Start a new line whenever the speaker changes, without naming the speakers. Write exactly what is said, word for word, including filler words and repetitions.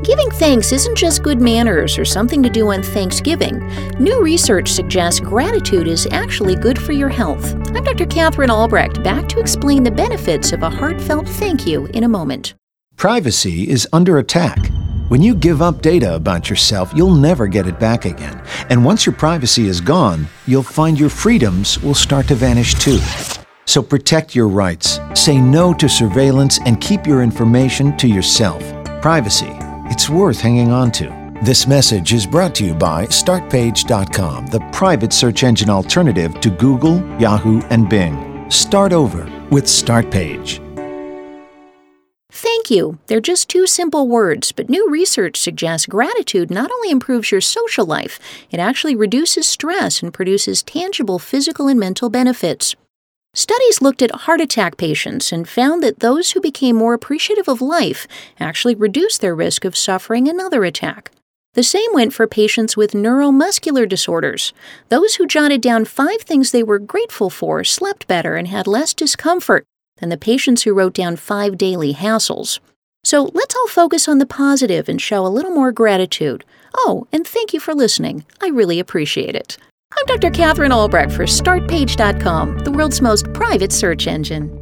Giving thanks isn't just good manners or something to do on Thanksgiving. New research suggests gratitude is actually good for your health. I'm Doctor Catherine Albrecht, back to explain the benefits of a heartfelt thank you in a moment.
Privacy is under attack. When you give up data about yourself, you'll never get it back again. And once your privacy is gone, you'll find your freedoms will start to vanish too. So protect your rights, say no to surveillance, and keep your information to yourself. Privacy, it's worth hanging on to. This message is brought to you by Start Page dot com, the private search engine alternative to Google, Yahoo, and Bing. Start over with StartPage.
Thank you. They're just two simple words, but new research suggests gratitude not only improves your social life, it actually reduces stress and produces tangible physical and mental benefits. Studies looked at heart attack patients and found that those who became more appreciative of life actually reduced their risk of suffering another attack. The same went for patients with neuromuscular disorders. Those who jotted down five things they were grateful for slept better and had less discomfort than the patients who wrote down five daily hassles. So let's all focus on the positive and show a little more gratitude. Oh, and thank you for listening. I really appreciate it. I'm Doctor Catherine Albrecht for Start Page dot com, the world's most private search engine.